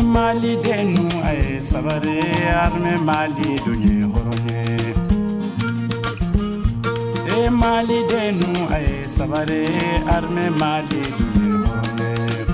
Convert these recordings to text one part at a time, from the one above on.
mali denu ay sabare arme mali dunye horonye mali denu ay sabare arme mali dunye horonye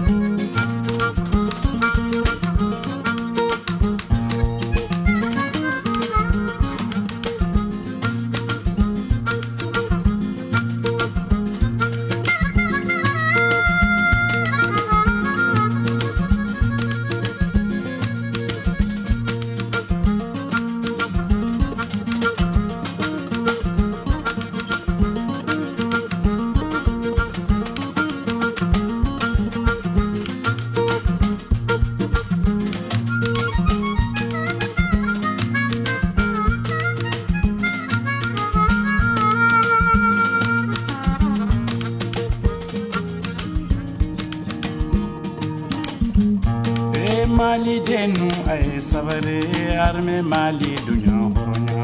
mali denu ay sabare arme mali dunya horonya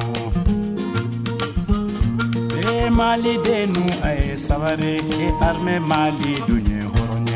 mali denu ay sabare arme mali dunya horonye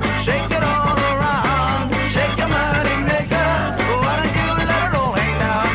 Shake your money maker, why don't you let it roll hang down?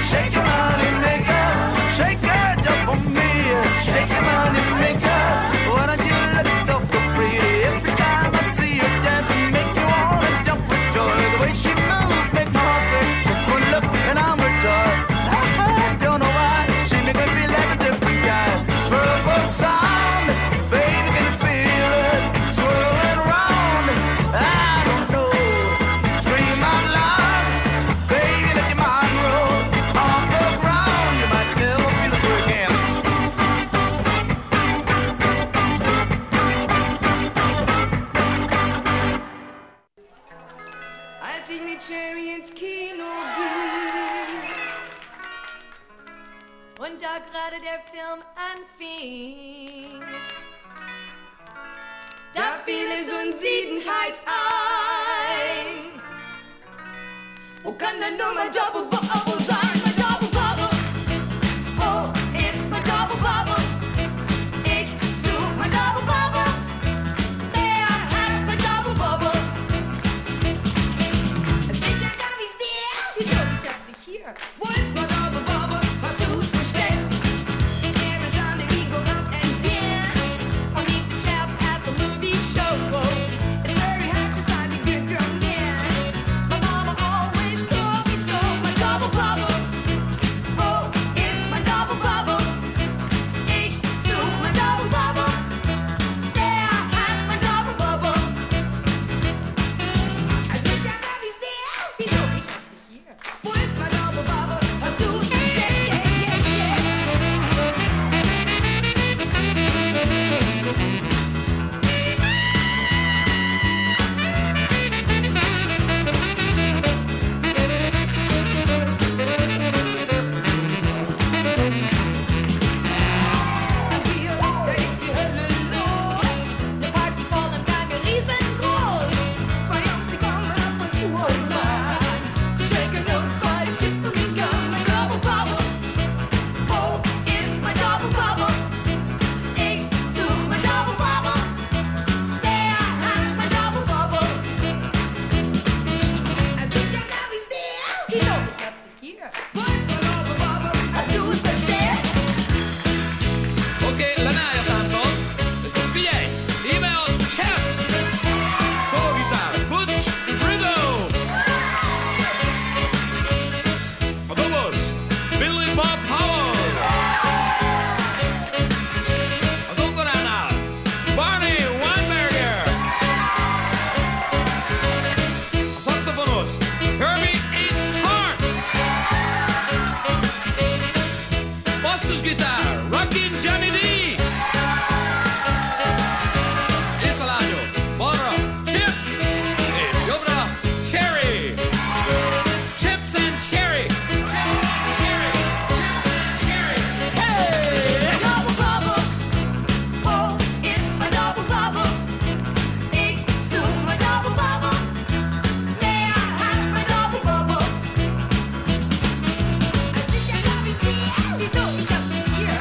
da gerade der Film anfing. Da fiel es uns siebenteils ein. Wo kann denn nur mein Double Bubble sein? Mein Double Bubble. Wo ist mein Double Bubble? Ich such mein Double Bubble. Wer hat mein Double Bubble? Sicher hab ich's dir. Wieso? Ich hab's nicht hier. Wo ist mein Double Bubble? Hast du's versteckt? There is on the we go out and dance. On equal shelves at the movie show. It's very hard to find a good romance. My mama always told me so. My double bubble. Oh, it's my double bubble. Ich such mein double bubble. Der hat mein double bubble. Sicher hab ich's dir. Wieso? Ich hab's nicht hier. Wo ist mein double bubble? Hast du's versteckt? Da ist die Hölle los. Ne Party voll im Gange, riesengroß. Zwei Jungs, die kommen auf uns zu und Mann. Shaken uns zwei Chippen wie Gum. Mein Double Bubble. Wo ist mein Double Bubble? Ich such mein Double Bubble. Der hat mein Double Bubble. Sicher hab ich's dir. Wieso? Ich hab's nicht hier. Wo ist mein Double Bubble? Hast du's versteckt? Okej, Lanaya Tanton. Det står PA. Email Chaps. Solo gitarr. Butch Rideau. Och vamos. Billy Bob Powell. Och sångerna. Barney Weinberger. Och saxofonos. Herbie H. Hart. Bassusgitarr. Rockin' Johnny D. Isalaño, Mora, Chips, Yobra, Cherry. Chips and Cherry. Cherry. Hey! Double bubble. Oh, it's my double bubble. Ich such mein double bubble. Wer hat mein double bubble? Sicher hab ich's dir. Wieso? Ich hab's nicht hier.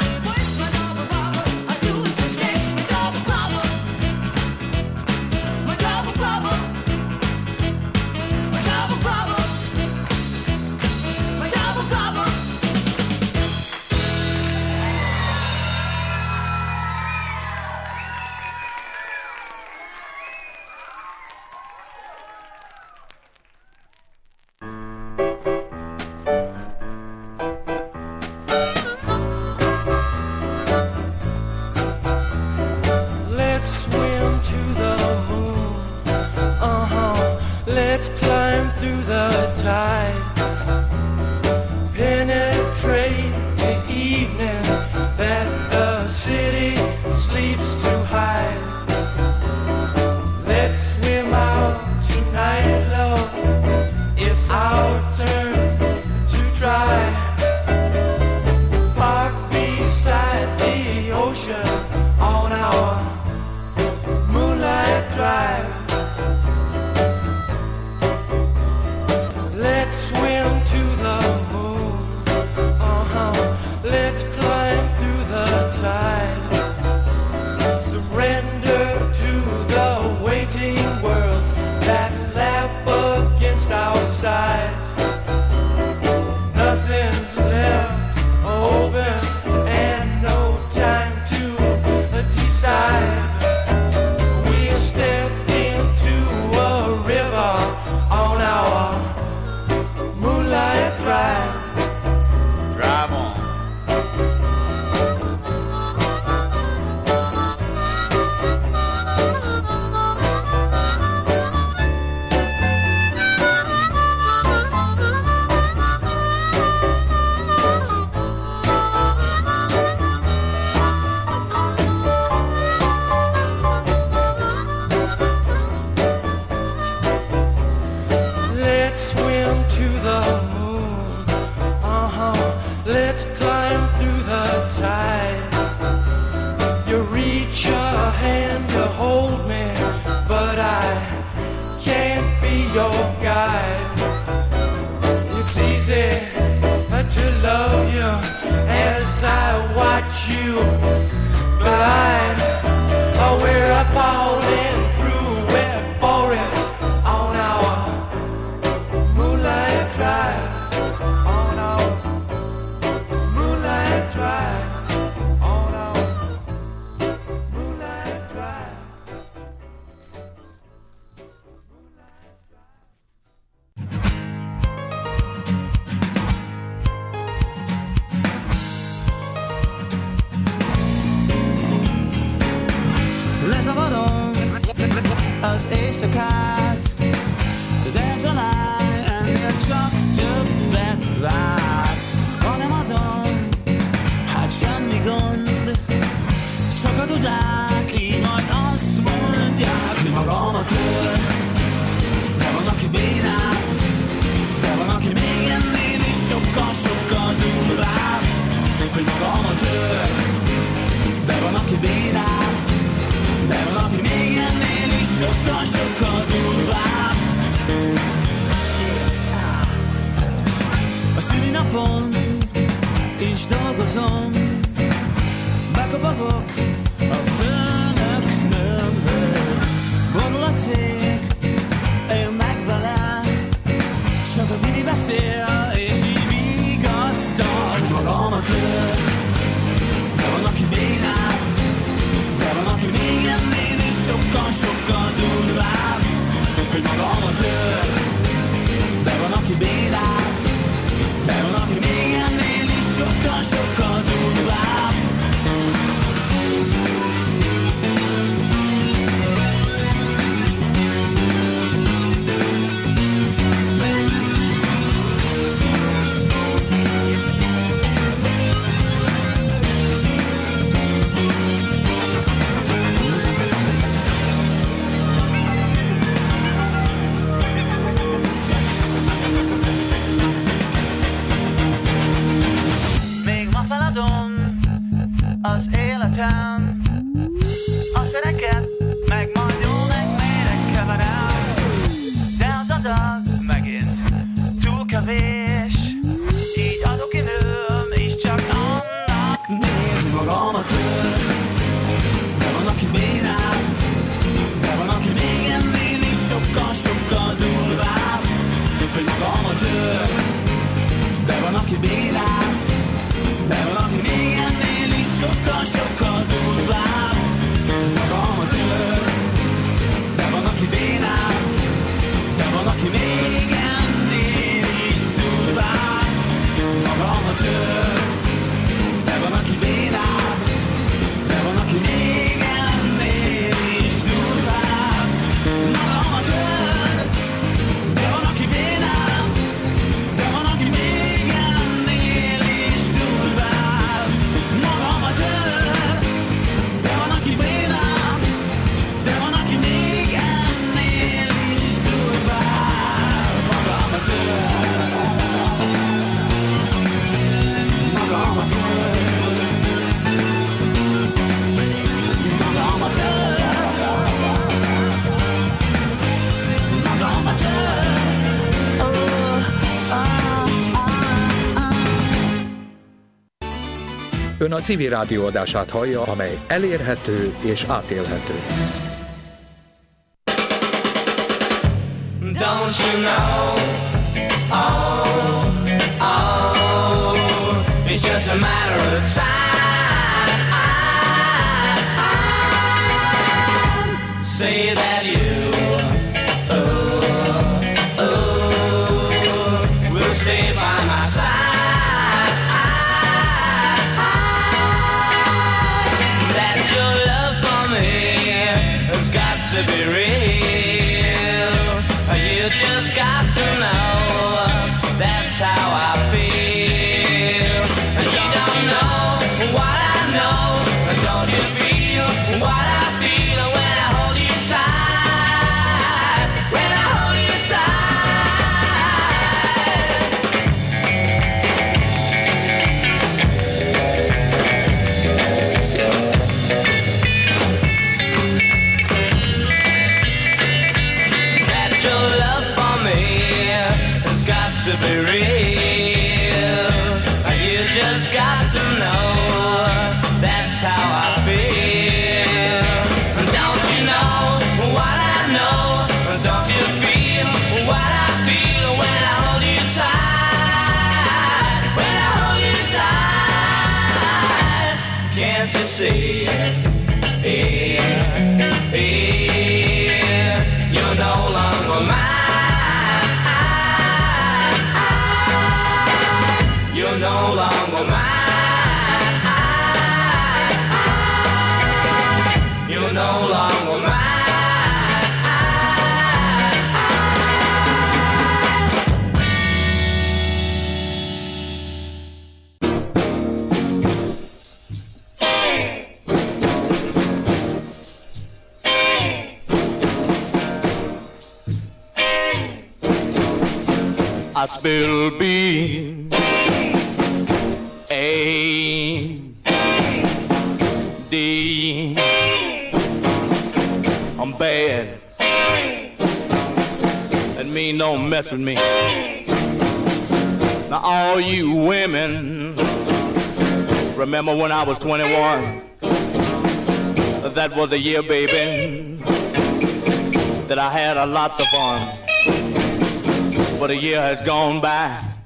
easy to love you as I watch you glide. Oh, we're falling through wet forest on our moonlight drive. On our moonlight drive. On our moonlight drive. Lezavarom az éjszakát, de ez a lány ennél csak többet vár. Ha nem adom, hát semmi gond, csak a dudák így majd azt mondják, hogy magamat tör. De van, aki bénál, de van, aki még ennél is sokkal durvább, hogy magamat tör. De van, aki bénál, de van, aki még ennél is sokkal durvább. A szülinapon is dolgozom, bekopogok a főnöknőmhöz. Borul a cég, én meg vele, csak a Vili beszél, és így vigasztal, hogy magamat tör. De van, aki bénál, de van, aki még ennél is sokkal durvább, hogy magamat tör. De van, aki bénál, de van, aki még ennél is sokkal durvább. Az életem, a szereket, meg majd jól megmérek keverem, de az adag megint túl kevés, így adok időm, és csak annak nézi magamat tör. De van, aki bénál, de van, aki még ennél is sokkal durvább, hogy magamat tör. De van, aki bénál, de van, aki még ennél is sokkal durvább, magamat tör. De van, aki bénál, de van, aki még ennél is durvább, magamat tör. De van, aki bénál, de van, aki még ennél is durvább, magamat tör. De van, aki bénál, de van, aki még ennél is durvább, magamat tör. De van, aki bénál, de van, aki még ennél is durvább, magamat tör. Magamat tör. Magamat tör. Magamat tör. Ön a civil rádió adását hallja, amely elérhető és átélhető. Don't you know? Oh, it's just a matter of time. Say that you, will stay by my side. That your love for me has got to be real. You just got to know that's how I feel. And you don't know what I know. Don't you feel what I feel when I hold you tight? When I hold you tight. that's how I feel. Don't you know what I know? Don't you feel what I feel when I hold you tight? When I hold you tight, can't you see? You're no longer mine. You're no longer mine. You're no longer mine. I spill B A D. I'm bad. That mean don't mess with me. Now all you women, remember when I was 21? That was a year, baby, that I had a lot of fun. But a year has gone by.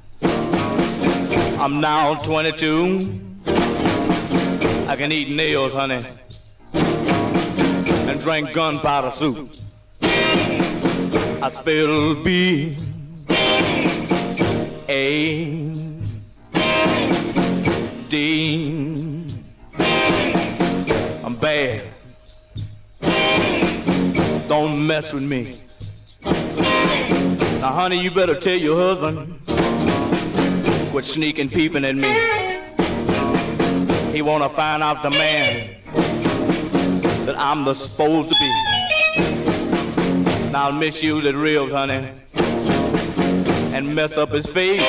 I'm now 22. I can eat nails, honey, and drink gunpowder soup. I spill B A D. I'm bad. Don't mess with me. Now, honey, you better tell your husband quit sneaking, peeping at me. He wanna find out the man that I'm the supposed to be. Now I'll misuse it real, honey, and mess up his face.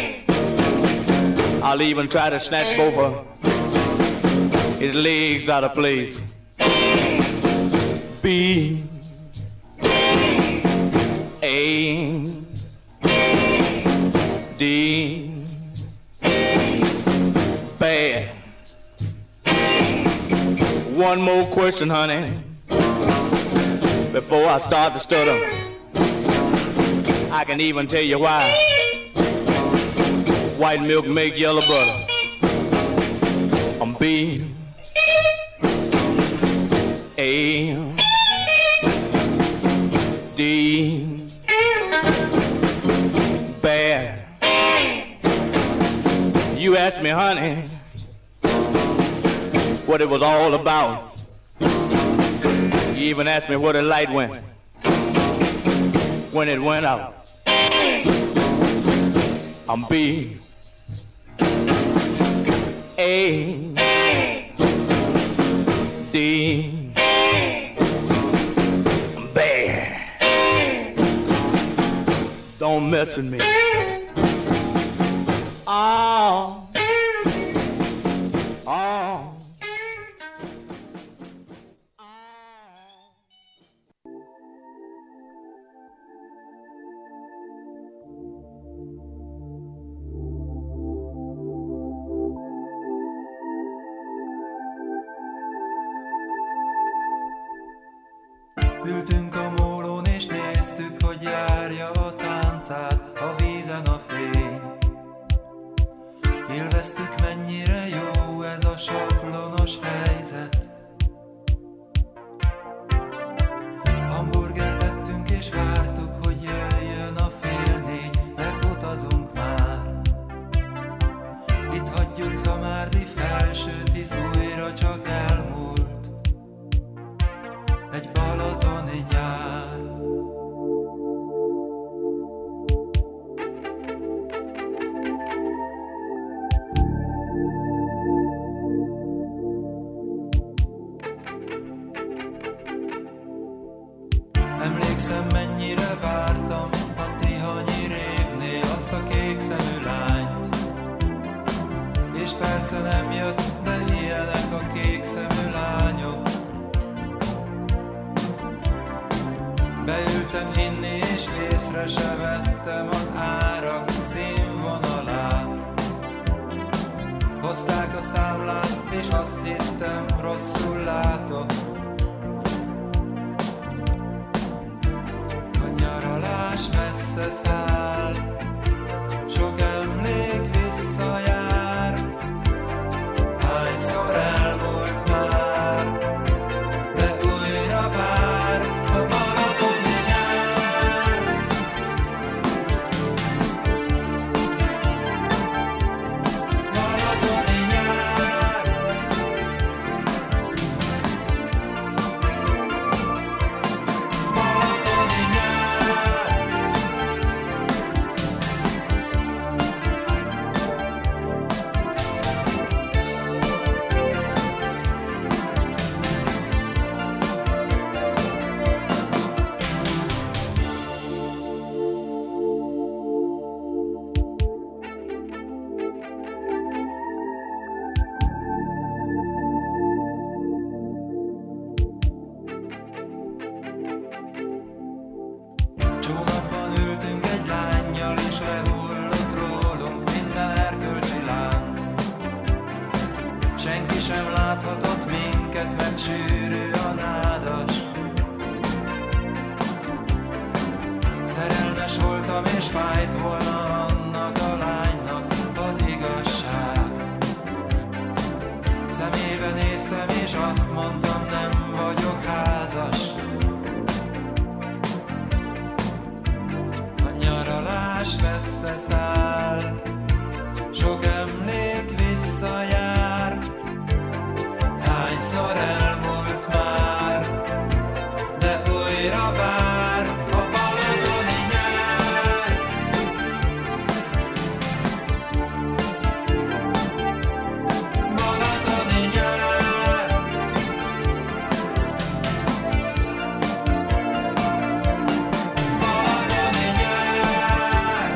I'll even try to snatch both of his legs out of place. B A D. Bad. One more question, honey, before I start to stutter. I can even tell you why. White milk make yellow butter. I'm B A D. Bad. You asked me, honey, what it was all about. You even asked me where the light went when it went out. I'm B A D. I'm bad. Don't mess with me. Oh. Oh. Ültünk a mólón és néztük, hogy járja a táncát, a vízen a fény. Élveztük, mennyire jó ez a sablonos helyzet. Hamburgert tettünk és vártuk, hogy jöjjön a 3:30, mert utazunk már. Itt hagyjuk Zamárdi felsőt, hisz újra csak elmúlt egy balatoni nyár. nem lát, és azt hittem, rosszul látok. A nyaralás messze száll, sok emlék visszajár. Hányszor elmúlt már, de újra vár a balatoni nyár. Balatoni nyár. Balatoni nyár. Csónakban ültünk egy lánnyal, és lehullott rólunk minden erkölcsi lánc. Senki sem láthatott minket, mert sűrű a nádas. Szerelmes voltam, és fájt volna annak a lánynak az igazság. Szemébe néztem, és azt mondtam, nem vagyok házas. A nyaralás messze száll, sok emlék visszajár. Hányszor elmúlt már, de újra vár a balatoni nyár. Balatoni nyár. Balatoni nyár.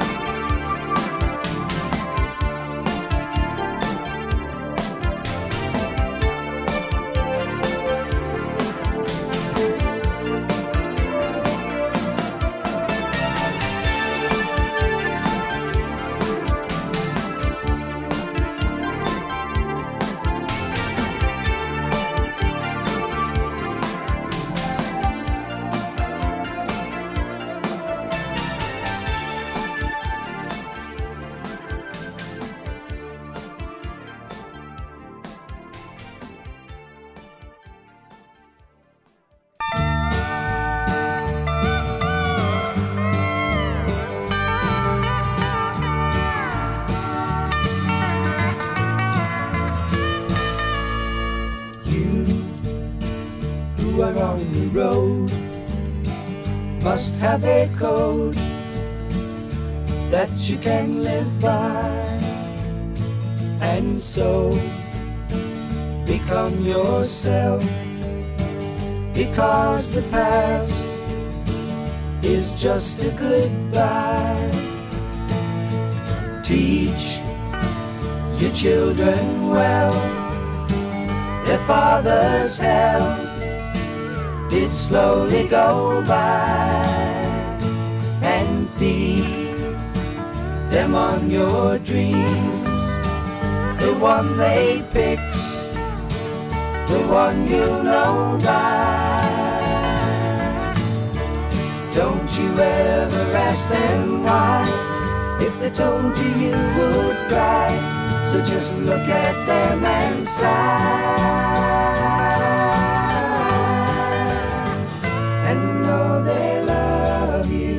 Who are on the road must have a code that you can live by, and so become yourself, because the past is just a goodbye. Teach your children well, their father's hell did slowly go by, and feed them on your dreams, the one they picked, the one you know by. Don't you ever ask them why, if they told you you would cry, so just look at them and sigh. And know they love you.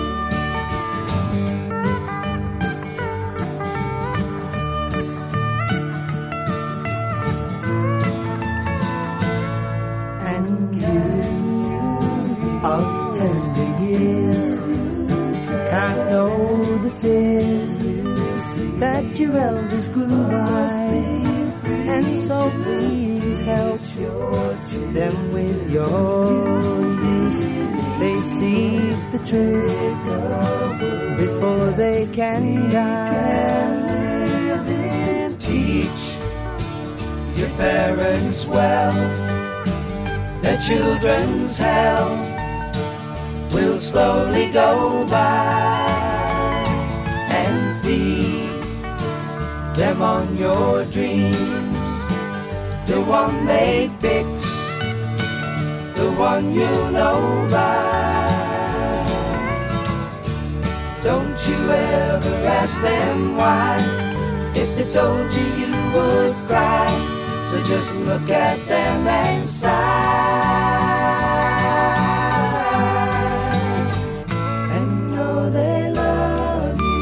And you of tender years can't know the fears that your elders grew by, and so please help them with your youth. They see the truth before they can die. Teach your parents well, their children's hell will slowly go by, and feed them on your dreams, the one they picked, the one you know by. Don't you ever ask them why. If they told you, you would cry. So just look at them and sigh, and know they love you.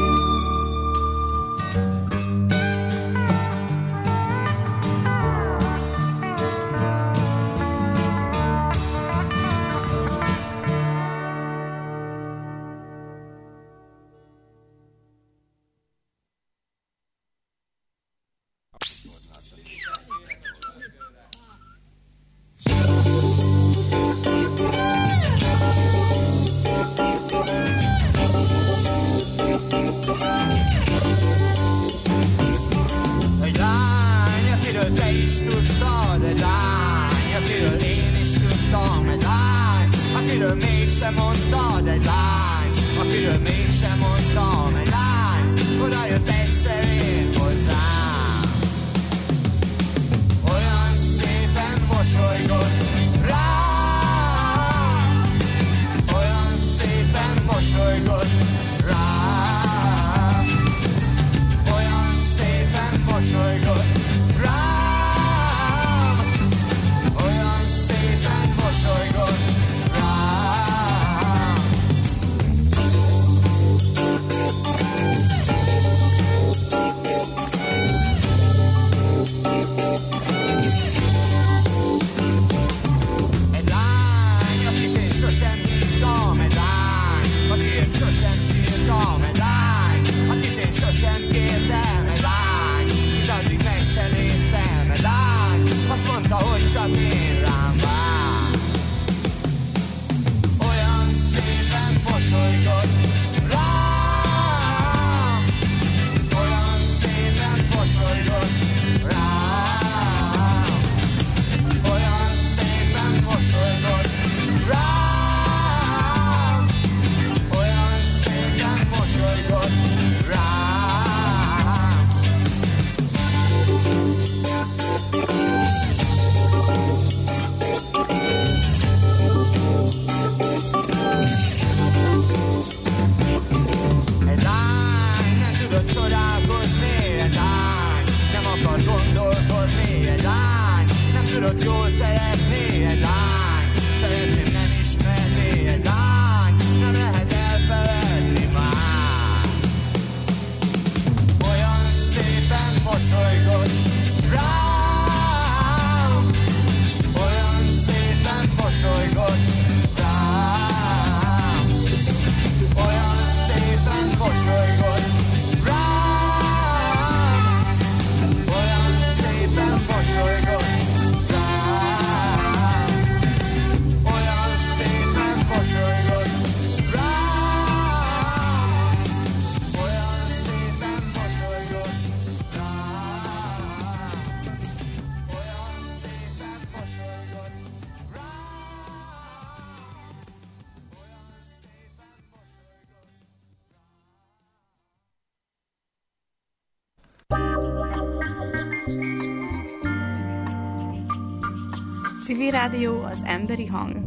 Civil Rádió, az emberi hang.